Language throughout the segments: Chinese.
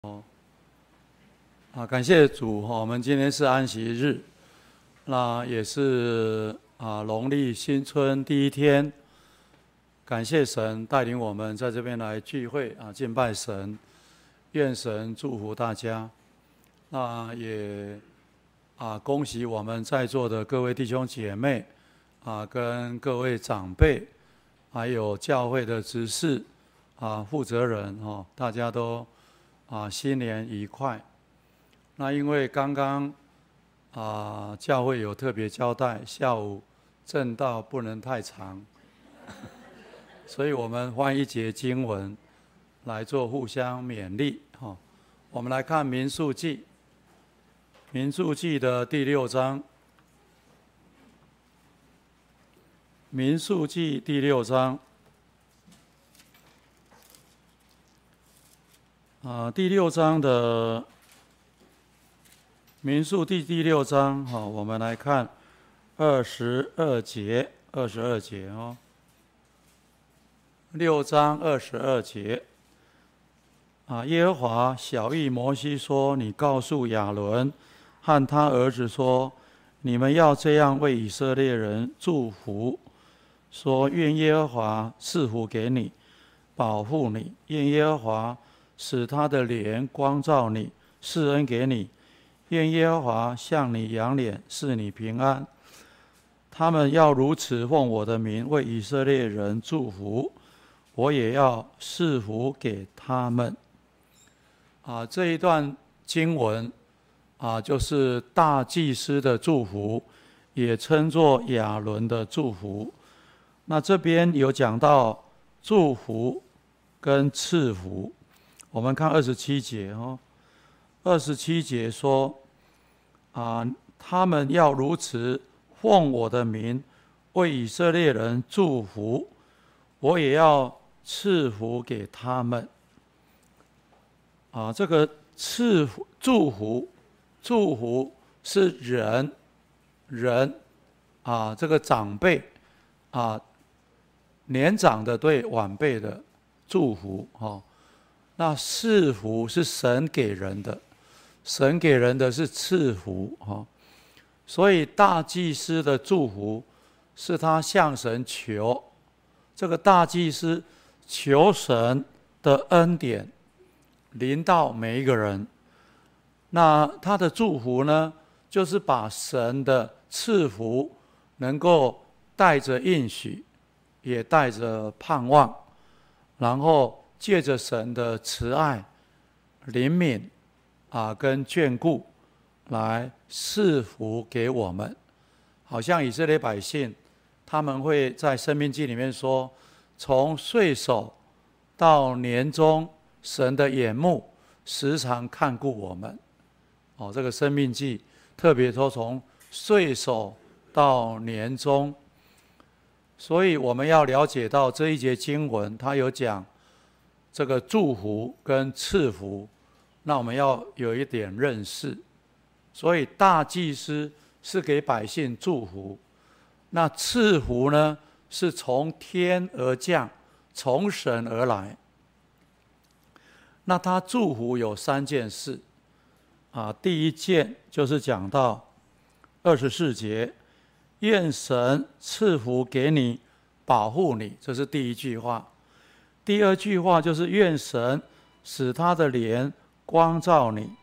感谢主我们今天是安息日，那也是农历新春第一天。感谢神带领我们在这边来聚会敬拜神，愿神祝福大家。那也恭喜我们在座的各位弟兄姐妹跟各位长辈，还有教会的执事负责人大家都新年愉快。那因为刚刚教会有特别交代，下午正道不能太长，所以我们换一节经文来做互相勉励。我们来看民数记，民数记的第6章，民数记第6章，第6章的民数第6章，我们来看22节，22节6章22节，耶和华晓谕摩西说：“你告诉亚伦和他儿子说，你们要这样为以色列人祝福，说愿耶和华赐福给你，保护你；愿耶和华使他的脸光照你，施恩给你。愿耶和华向你扬脸，赐你平安。他们要如此奉我的名为以色列人祝福，我也要赐福给他们。”这一段经文就是大祭司的祝福，也称作亚伦的祝福。那这边有讲到祝福跟赐福，我们看27节27节说他们要如此奉我的名为以色列人祝福，我也要赐福给他们。这个赐福、祝福是人这个长辈年长的对晚辈的祝福那赐福是神给人的，神给人的是赐福所以大祭司的祝福是他向神求，这个大祭司求神的恩典临到每一个人。那他的祝福呢，就是把神的赐福能够带着应许，也带着盼望，然后借着神的慈爱、怜悯跟眷顾来赐福给我们。好像以色列百姓，他们会在申命记里面说，从岁首到年终，神的眼目时常看顾我们。这个申命记特别说从岁首到年终，所以我们要了解到这一节经文，它有讲这个祝福跟赐福，那我们要有一点认识。所以大祭司是给百姓祝福，那赐福呢，是从天而降，从神而来。那他祝福有3件事第一件就是讲到24节，愿神赐福给你，保护你，这是第一句话。第二句话就是愿神使他的脸光照你，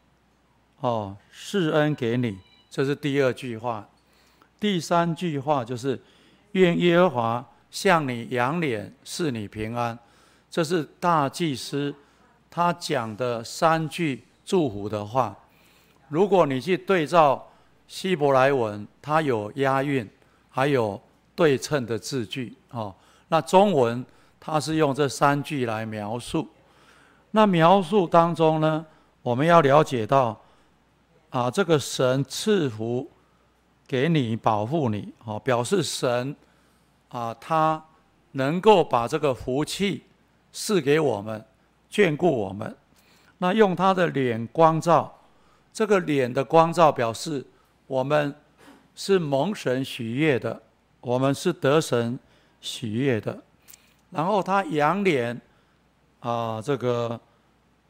施恩给你，这是第二句话。第三句话就是愿耶和华向你扬脸，赐你平安，这是大祭司他讲的3句祝福的话。如果你去对照希伯来文，它有押韵，还有对称的字句那中文它是用这3句来描述。那描述当中呢，我们要了解到这个神赐福给你，保护你表示神他能够把这个福气赐给我们，眷顾我们。那用他的脸光照，这个脸的光照表示我们是蒙神喜悦的，我们是得神喜悦的。然后他扬脸这个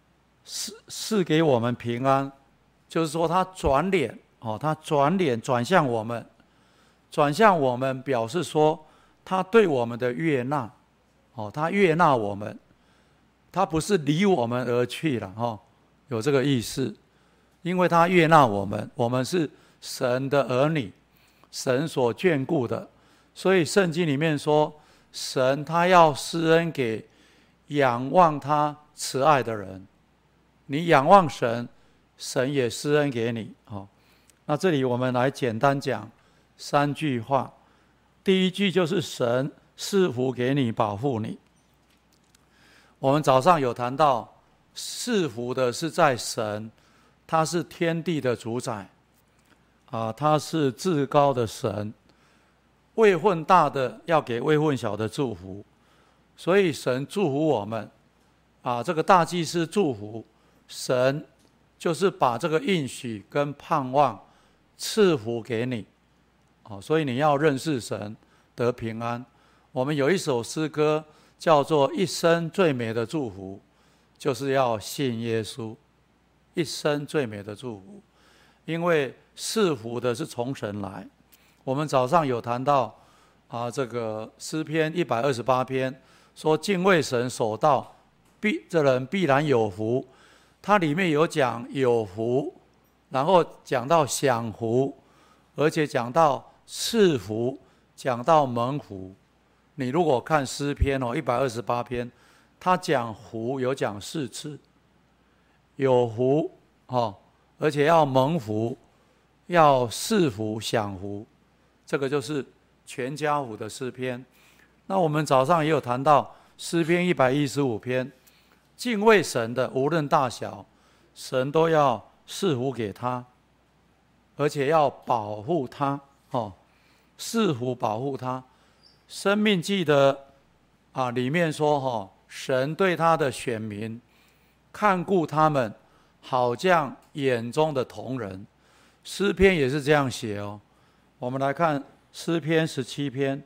赐给我们平安，就是说他转脸他转脸转向我们，转向我们表示说他对我们的悦纳他悦纳我们，他不是离我们而去了有这个意思。因为他悦纳我们，我们是神的儿女，神所眷顾的，所以圣经里面说，神他要施恩给仰望他慈爱的人。你仰望神，神也施恩给你那这里我们来简单讲3句话。第一句就是神赐福给你，保护你。我们早上有谈到，赐福的是在神，他是天地的主宰他是至高的神，位分大的要给位分小的祝福，所以神祝福我们这个大祭司祝福神，就是把这个应许跟盼望赐福给你所以你要认识神，得平安。我们有一首诗歌叫做一生最美的祝福，就是要信耶稣。一生最美的祝福，因为赐福的是从神来。我们早上有谈到这个诗篇128篇说，敬畏神守道这人必然有福。它里面有讲有福，然后讲到享福，而且讲到赐福，讲到蒙福。你如果看诗篇128篇，他讲福有讲4次，有福而且要蒙福，要赐福享福，这个就是全家福的诗篇。那我们早上也有谈到诗篇115篇，敬畏神的无论大小，神都要赐福给他，而且要保护他赐福保护他。生命记的里面说神对他的选民看顾他们，好像眼中的瞳人。诗篇也是这样写我们来看诗篇17篇，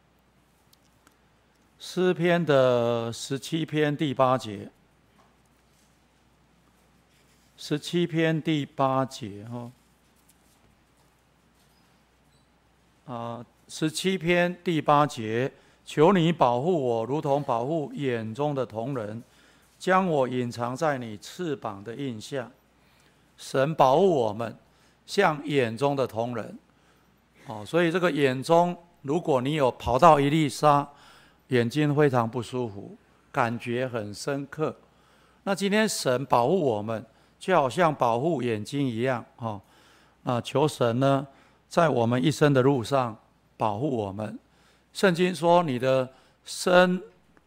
诗篇的17篇第8节，17篇第8节17篇第8节，求你保护我，如同保护眼中的瞳人，将我隐藏在你翅膀的印下。神保护我们，像眼中的瞳人所以这个眼中，如果你有跑到一粒沙，眼睛非常不舒服，感觉很深刻。那今天神保护我们，就好像保护眼睛一样求神呢，在我们一生的路上保护我们。圣经说，你的生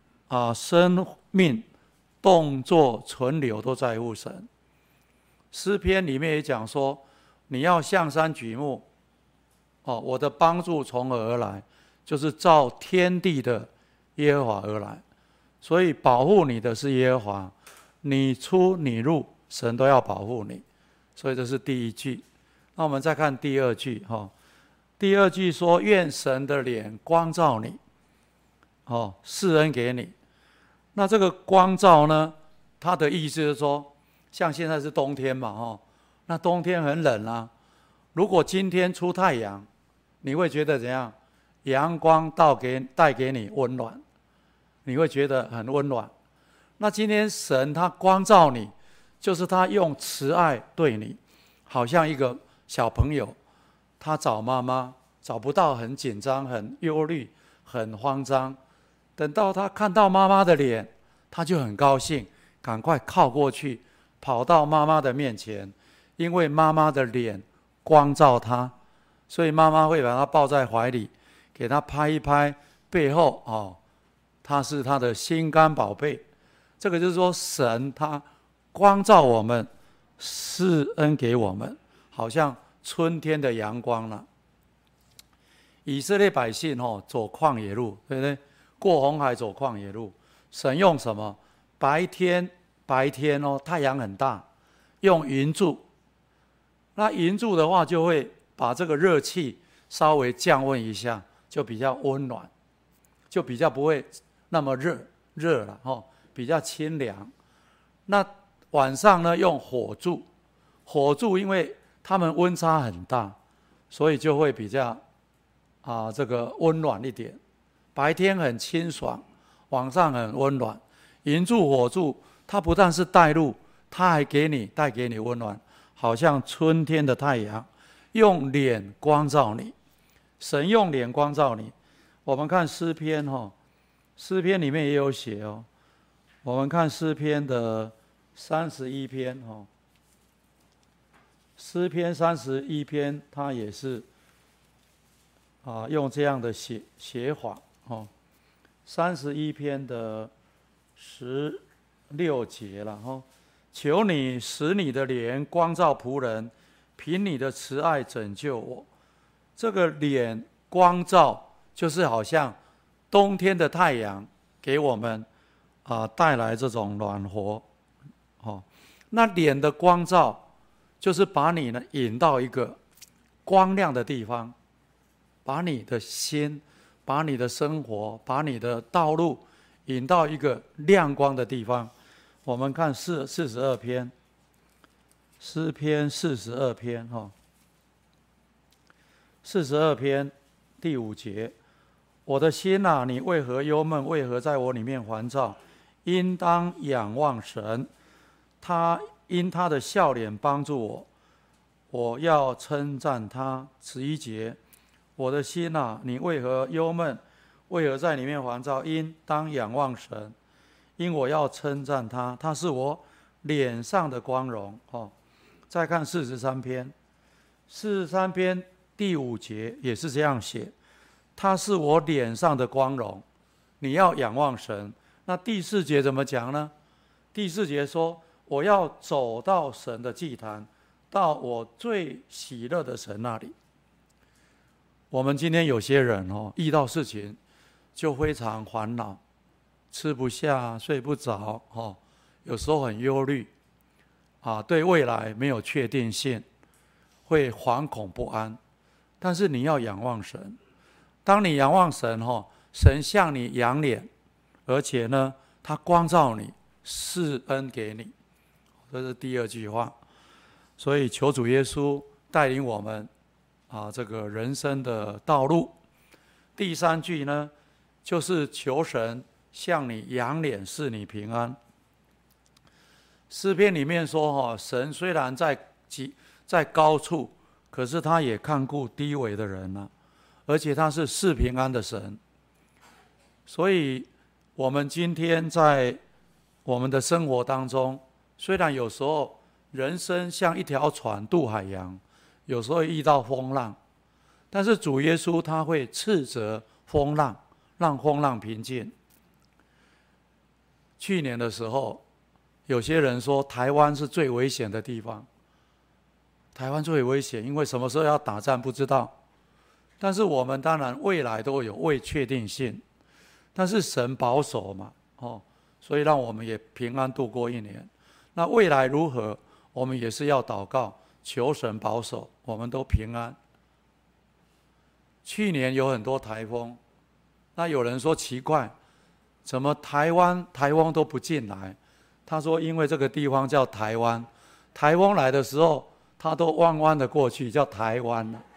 命、动作、存留都在乎神。诗篇里面也讲说，你要向山举目我的帮助从何而来？就是照天地的耶和华而来。所以保护你的是耶和华，你出你入，神都要保护你。所以这是第一句。那我们再看第二句第二句说，愿神的脸光照你施恩给你。那这个光照呢，它的意思是说，像现在是冬天嘛那冬天很冷如果今天出太阳，你会觉得怎样？阳光带给你温暖，你会觉得很温暖。那今天神他光照你，就是他用慈爱对你，好像一个小朋友，他找妈妈找不到，很紧张，很忧虑，很慌张。等到他看到妈妈的脸，他就很高兴，赶快靠过去，跑到妈妈的面前，因为妈妈的脸光照他，所以妈妈会把他抱在怀里，给他拍一拍背后他是他的心肝宝贝。这个就是说，神他光照我们，施恩给我们，好像春天的阳光了。以色列百姓走旷野路，对不对？过红海走旷野路，神用什么？白天太阳很大，用云柱。那云柱的话，就会把这个热气稍微降温一下，就比较温暖，就比较不会那么热了比较清凉。那晚上呢用火柱，火柱因为它们温差很大，所以就会比较这个温暖一点。白天很清爽，晚上很温暖。银柱火柱，它不但是带路，它还带给你温暖，好像春天的太阳，用脸光照你。神用脸光照你。我们看诗篇诗篇里面也有写我们看诗篇的31篇诗篇31篇，它也是用这样的写法31篇的16节了求你使你的脸光照仆人，凭你的慈爱拯救我。这个脸光照，就是好像冬天的太阳给我们带来这种暖和那脸的光照，就是把你呢引到一个光亮的地方，把你的心，把你的生活，把你的道路引到一个亮光的地方。我们看42篇，诗篇42篇42篇第5节，我的心啊，你为何忧闷？为何在我里面烦躁？应当仰望神，他因他的笑脸帮助我，我要称赞他。11节，我的心啊，你为何忧闷？为何在里面烦躁？应当仰望神，因我要称赞他，他是我脸上的光荣再看43篇，43篇第5节也是这样写，他是我脸上的光荣。你要仰望神。那第4节怎么讲呢？第4节说，我要走到神的祭坛，到我最喜乐的神那里。我们今天有些人遇到事情就非常烦恼，吃不下睡不着有时候很忧虑对未来没有确定性，会惶恐不安。但是你要仰望神，当你仰望神神向你仰脸，而且呢他光照你，施恩给你。这是第2句话。所以求主耶稣带领我们这个人生的道路。第3句呢，就是求神向你仰脸，赐你平安。诗篇里面说神虽然在高处，可是他也看顾低微的人而且他是赐平安的神。所以我们今天在我们的生活当中，虽然有时候人生像一条船渡海洋，有时候遇到风浪，但是主耶稣他会斥责风浪，让风浪平静。去年的时候，有些人说台湾是最危险的地方，台湾最危险，因为什么时候要打仗不知道。但是我们当然未来都有未确定性，但是神保守嘛所以让我们也平安度过1年。那未来如何，我们也是要祷告，求神保守，我们都平安。去年有很多台风，那有人说奇怪，怎么台风都不进来？他说因为这个地方叫台湾，台风来的时候它都弯弯的过去，叫台湾了。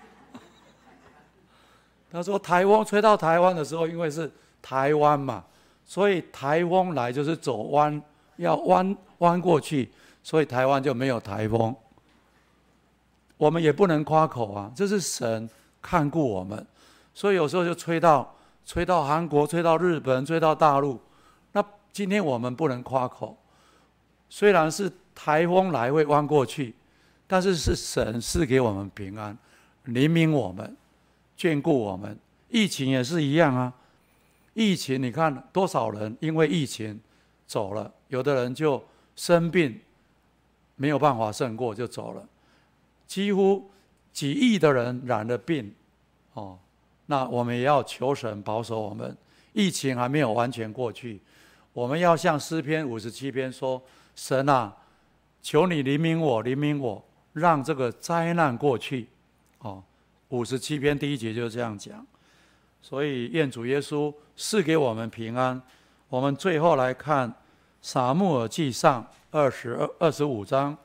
他说台风吹到台湾的时候，因为是台湾嘛，所以台风来就是走弯，要弯过去，所以台湾就没有台风。我们也不能夸口这是神看顾我们，所以有时候就吹到韩国，吹到日本，吹到大陆。那今天我们不能夸口，虽然是台风来会弯过去，但是是神赐给我们平安，怜悯我们，眷顾我们。疫情也是一样疫情你看多少人因为疫情走了，有的人就生病没有办法胜过就走了，几乎几亿的人染了病那我们也要求神保守我们。疫情还没有完全过去，我们要像诗篇57篇说，神啊，求你怜悯我，怜悯我，让这个灾难过去57篇第1节就是这样讲。所以愿主耶稣赐给我们平安。我们最后来看撒母耳记上25章，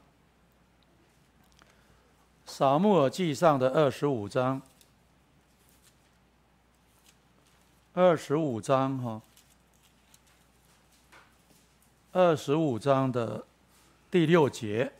撒母耳记上的25章，25章哈，25章的第6节，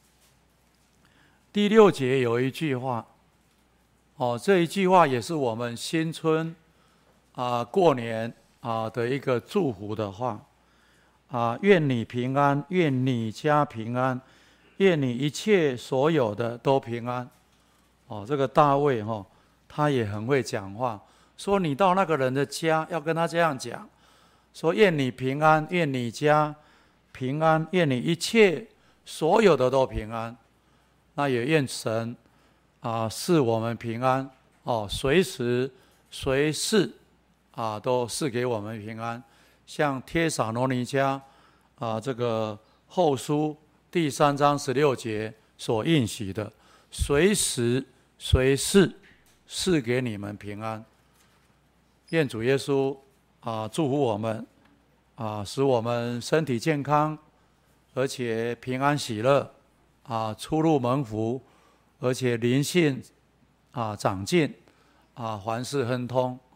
第6节有一句话，这一句话也是我们新春过年的一个祝福的话愿你平安，愿你家平安，愿你一切所有的都平安。这个大卫他也很会讲话，说你到那个人的家要跟他这样讲，说愿你平安，愿你家平安，愿你一切所有的都平安。那也愿神赐我们平安随时随事都赐给我们平安。像帖撒罗尼迦这个后书第3章16节所应许的，随时随事赐给你们平安。愿主耶稣祝福我们使我们身体健康，而且平安喜乐出入蒙福，而且灵性长进凡事亨通。